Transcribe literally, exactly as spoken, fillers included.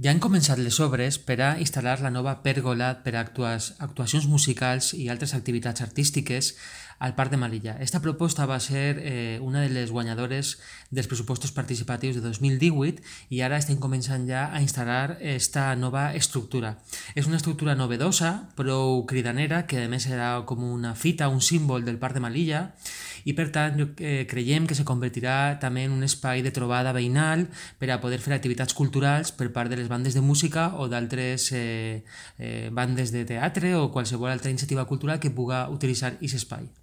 Ja han començat les obres per a instal·lar la nova pèrgola per a actuacions, actuacions musicals i altres activitats artístiques al Parc de Malilla. Esta proposta va ser eh, una de les guanyadores dels pressupostos participatius de dos mil divuit i ara estem començant ja a instal·lar esta nova estructura. És una estructura novedosa, prou cridanera, que a més serà com una fita, un símbol del Parc de Malilla, i per tant eh, creiem que se convertirà també en un espai de trobada veïnal per a poder fer activitats culturals per part de les bandes de música o d'altres eh, eh, bandes de teatre o qualsevol altra iniciativa cultural que puga utilitzar aquest espai.